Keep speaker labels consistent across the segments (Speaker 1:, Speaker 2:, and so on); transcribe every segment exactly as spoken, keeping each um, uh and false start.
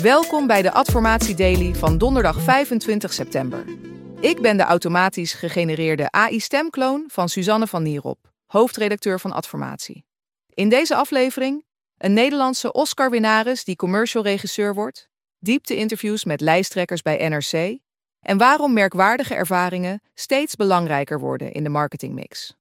Speaker 1: Welkom bij de Adformatie Daily van donderdag vijfentwintig september. Ik ben de automatisch gegenereerde A I-stemkloon van Suzanne van Nierop, hoofdredacteur van Adformatie. In deze aflevering een Nederlandse Oscar-winnares die commercial-regisseur wordt, diepte-interviews met lijsttrekkers bij N R C en waarom merkwaardige ervaringen steeds belangrijker worden in de marketingmix.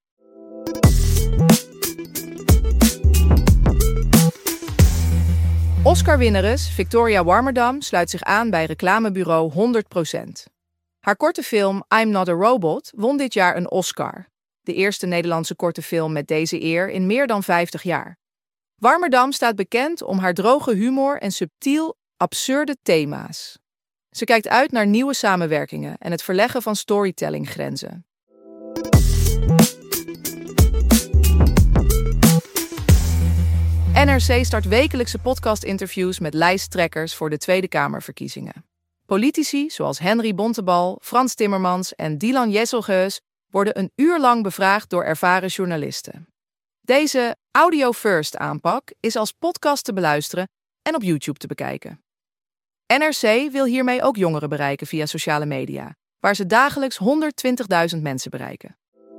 Speaker 1: Oscar-winnares Victoria Warmerdam sluit zich aan bij reclamebureau honderd procent. Haar korte film I'm Not a Robot won dit jaar een Oscar. De eerste Nederlandse korte film met deze eer in meer dan vijftig jaar. Warmerdam staat bekend om haar droge humor en subtiel absurde thema's. Ze kijkt uit naar nieuwe samenwerkingen en het verleggen van storytellinggrenzen. N R C start wekelijkse podcastinterviews met lijsttrekkers voor de Tweede Kamerverkiezingen. Politici zoals Henry Bontebal, Frans Timmermans en Dylan Jesselgeus worden een uur lang bevraagd door ervaren journalisten. Deze audio-first aanpak is als podcast te beluisteren en op YouTube te bekijken. N R C wil hiermee ook jongeren bereiken via sociale media, waar ze dagelijks honderdtwintigduizend mensen bereiken.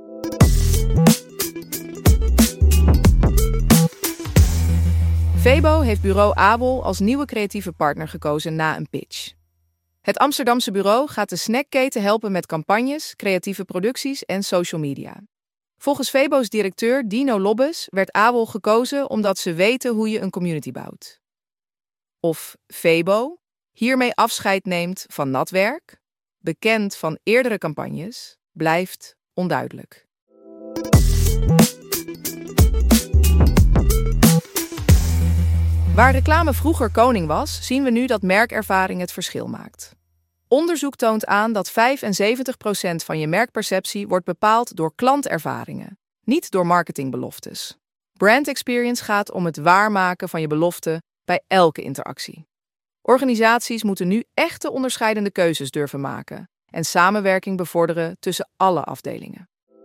Speaker 1: Febo heeft bureau Abel als nieuwe creatieve partner gekozen na een pitch. Het Amsterdamse bureau gaat de snackketen helpen met campagnes, creatieve producties en social media. Volgens Febo's directeur Dino Lobbes werd Abel gekozen omdat ze weten hoe je een community bouwt. Of Febo hiermee afscheid neemt van natwerk, bekend van eerdere campagnes, blijft onduidelijk. Waar reclame vroeger koning was, zien we nu dat merkervaring het verschil maakt. Onderzoek toont aan dat vijfenzeventig procent van je merkperceptie wordt bepaald door klantervaringen, niet door marketingbeloftes. Brand experience gaat om het waarmaken van je belofte bij elke interactie. Organisaties moeten nu echte onderscheidende keuzes durven maken en samenwerking bevorderen tussen alle afdelingen.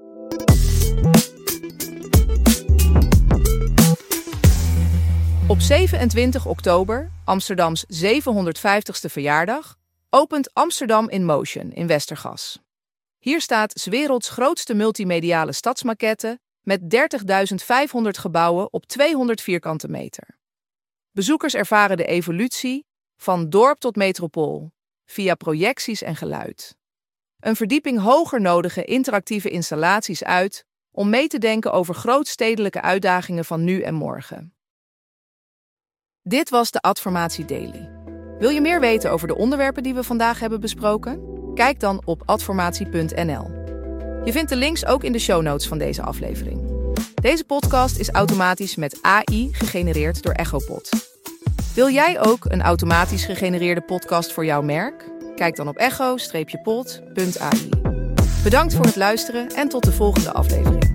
Speaker 1: Op zevenentwintig oktober, Amsterdams zevenhonderdvijftigste verjaardag, opent Amsterdam in Motion in Westergas. Hier staat 's werelds grootste multimediale stadsmaquette met dertigduizend vijfhonderd gebouwen op tweehonderd vierkante meter. Bezoekers ervaren de evolutie van dorp tot metropool, via projecties en geluid. Een verdieping hoger nodige interactieve installaties uit om mee te denken over grootstedelijke uitdagingen van nu en morgen. Dit was de Adformatie Daily. Wil je meer weten over de onderwerpen die we vandaag hebben besproken? Kijk dan op adformatie punt n l. Je vindt de links ook in de show notes van deze aflevering. Deze podcast is automatisch met A I gegenereerd door Echopod. Wil jij ook een automatisch gegenereerde podcast voor jouw merk? Kijk dan op echo pod punt a i. Bedankt voor het luisteren en tot de volgende aflevering.